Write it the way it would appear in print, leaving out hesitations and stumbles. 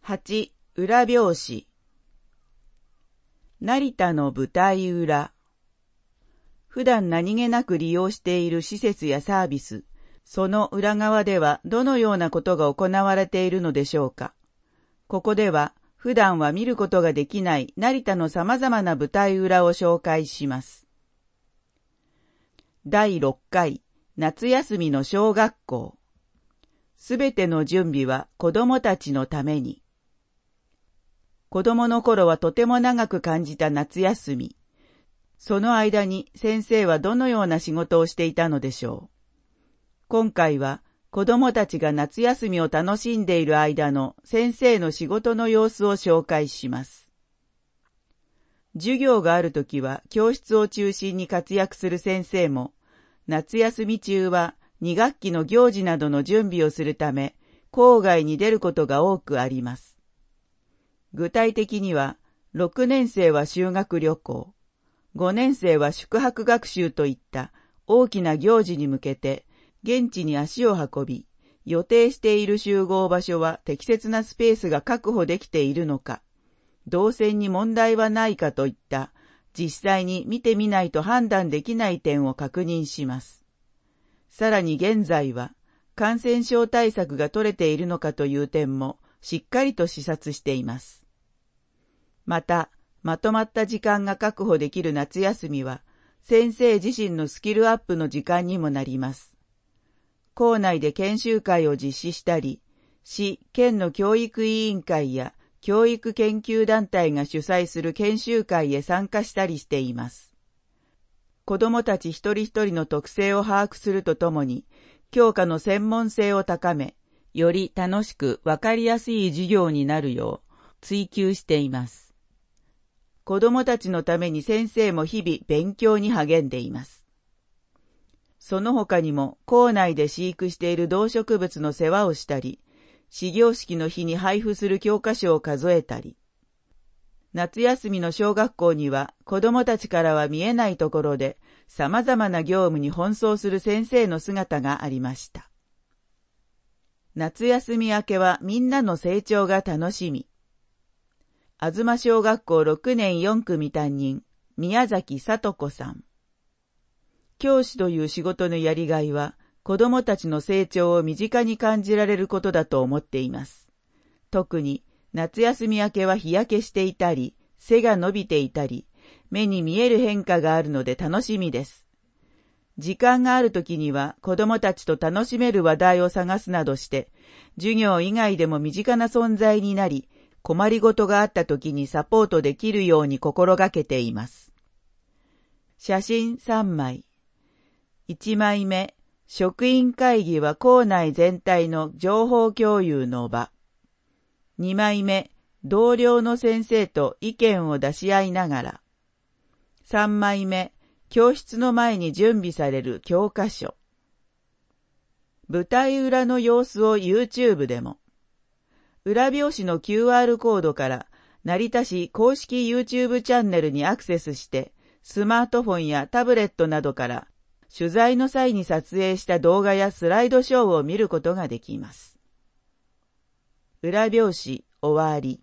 8、裏表紙。成田の舞台裏。普段何気なく利用している施設やサービス、その裏側ではどのようなことが行われているのでしょうか。ここでは普段は見ることができない成田の様々な舞台裏を紹介します。第6回、夏休みの小学校。すべての準備は子供たちのために。子供の頃はとても長く感じた夏休み。その間に先生はどのような仕事をしていたのでしょう。今回は子供たちが夏休みを楽しんでいる間の先生の仕事の様子を紹介します。授業があるときは教室を中心に活躍する先生も、夏休み中は2学期の行事などの準備をするため、校外に出ることが多くあります。具体的には、6年生は修学旅行、5年生は宿泊学習といった大きな行事に向けて、現地に足を運び、予定している集合場所は適切なスペースが確保できているのか、動線に問題はないかといった、実際に見てみないと判断できない点を確認します。さらに現在は、感染症対策が取れているのかという点もしっかりと視察しています。また、まとまった時間が確保できる夏休みは、先生自身のスキルアップの時間にもなります。校内で研修会を実施したり、市、県の教育委員会や教育研究団体が主催する研修会へ参加したりしています。子どもたち一人一人の特性を把握するとともに、教科の専門性を高め、より楽しくわかりやすい授業になるよう追求しています。子どもたちのために先生も日々勉強に励んでいます。その他にも校内で飼育している動植物の世話をしたり、始業式の日に配布する教科書を数えたり、夏休みの小学校には子どもたちからは見えないところで様々な業務に奔走する先生の姿がありました。夏休み明けはみんなの成長が楽しみ。東小学校6年4組担任、宮崎聡子さん。教師という仕事のやりがいは、子どもたちの成長を身近に感じられることだと思っています。特に、夏休み明けは日焼けしていたり、背が伸びていたり、目に見える変化があるので楽しみです。時間があるときには、子どもたちと楽しめる話題を探すなどして、授業以外でも身近な存在になり、困りごとがあったときにサポートできるように心がけています。写真3枚。1枚目、職員会議は校内全体の情報共有の場。2枚目、同僚の先生と意見を出し合いながら。3枚目、教室の前に準備される教科書。舞台裏の様子を YouTube でも。裏表紙の QR コードから成田市公式 YouTube チャンネルにアクセスして、スマートフォンやタブレットなどから取材の際に撮影した動画やスライドショーを見ることができます。裏表紙終わり。